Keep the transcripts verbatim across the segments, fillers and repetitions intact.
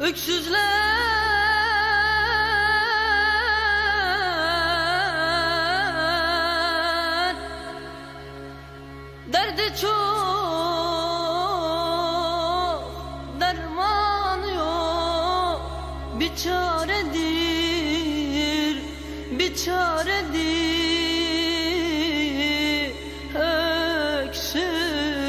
Öksüzler derdi çok, dermanı yok. Bir çaredir, bir çaredir öksüzler.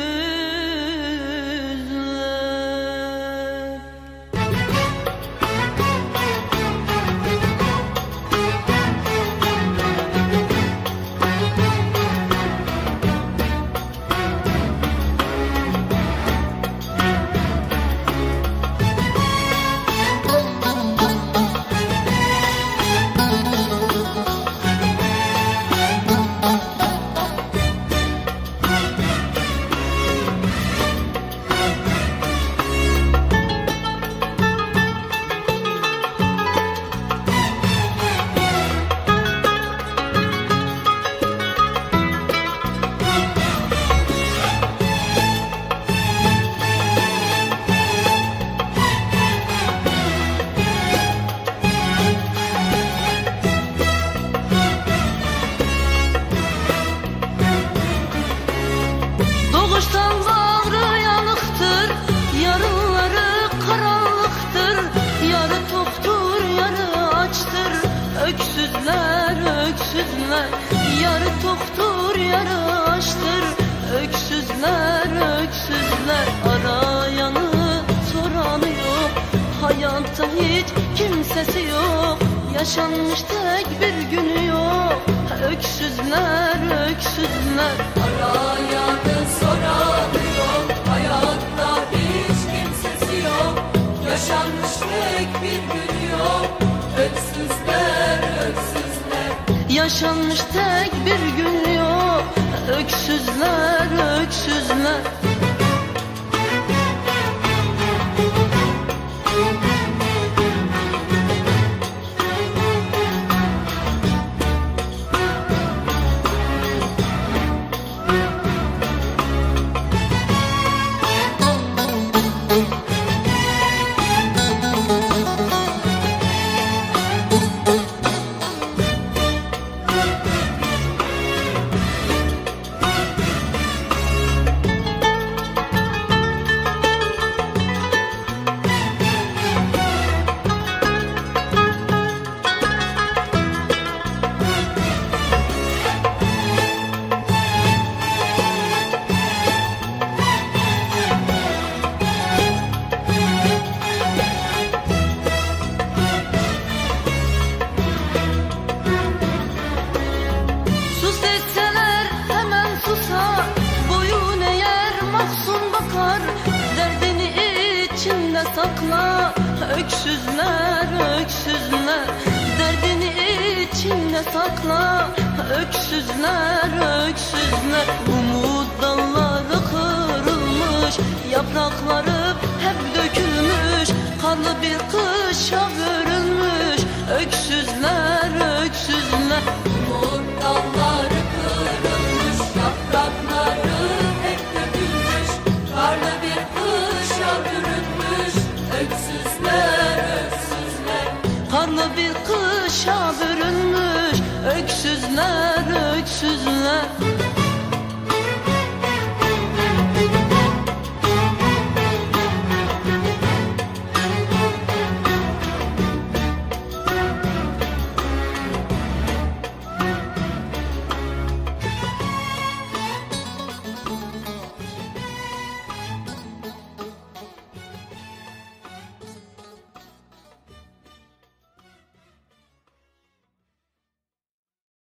Doğuştan bağrı yanıktır, yarınları karanlıktır. Yarı toktur, yarı açtır öksüzler, öksüzler. Yarı toktur, yarı açtır öksüzler, öksüzler. Arayanı soranı yok, hayatta hiç kimsesi yok. Yaşanmış tek bir günü yok öksüzler, öksüzler. Arayanı soranı yok, hayatta hiç kimsesi yok. Yaşanmış tek bir günü yok öksüzler, öksüzler. Yaşanmış tek bir gün yok öksüzler, öksüzler. Derdini içinde sakla öksüzler, öksüzler. Derdini içinde sakla öksüzler, öksüzler. Umut dalları kırılmış, yaprakları hep dökülmüş. Karlı bir kışa bürünmüş öksüzler,